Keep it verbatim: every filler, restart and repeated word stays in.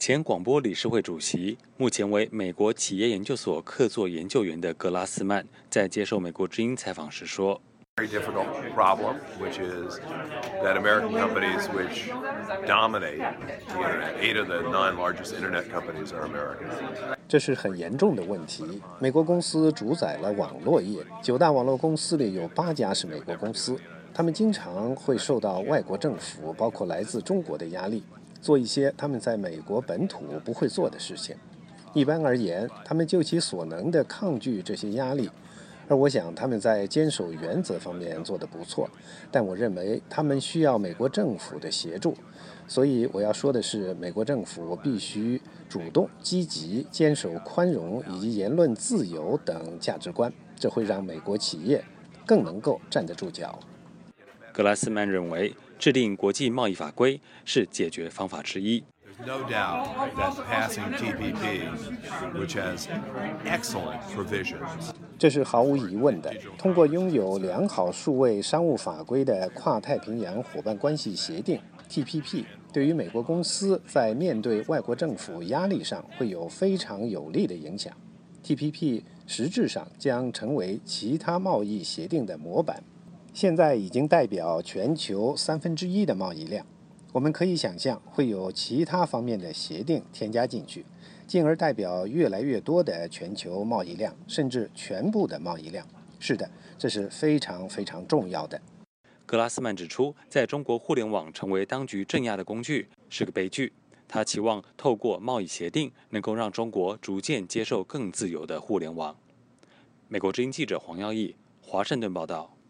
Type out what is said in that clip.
前广播理事会主席，目前为美国企业研究所客座研究员的格拉斯曼，在接受美国之音采访时说 very difficult problem, which is that American companies which dominate the internet, eight of the nine largest internet companies are American. 这是很严重的问题。美国公司主宰了网络业，九大网络公司里有八家是美国公司，他们经常会受到外国政府，包括来自中国的压力，做一些他们在美国本土不会做的事情。一般而言，他们就其所能地抗拒这些压力。而我想他们在坚守原则方面做得不错，但我认为他们需要美国政府的协助。所以我要说的是，美国政府必须主动积极坚守宽容以及言论自由等价值观，这会让美国企业更能够站得住脚。 格拉斯曼认为，制定国际贸易法规是解决方法之一。 There's no doubt that passing T P P, which has excellent provisions, 这是毫无疑问的。通过拥有良好数位商务法规的跨太平洋伙伴关系协定 T P P， 对于美国公司在面对外国政府压力上会有非常有利的影响。T P P 实质上将成为其他贸易协定的模板，现在已经代表全球三分之一的贸易量。我们可以想象会有其他方面的协定添加进去，进而代表越来越多的全球贸易量，甚至全部的贸易量。是的，这是非常非常重要的。 格拉斯曼指出，在中国互联网成为当局镇压的工具是个悲剧。他期望透过贸易协定能够让中国逐渐接受更自由的互联网。美国之音记者黄耀义，华盛顿报道。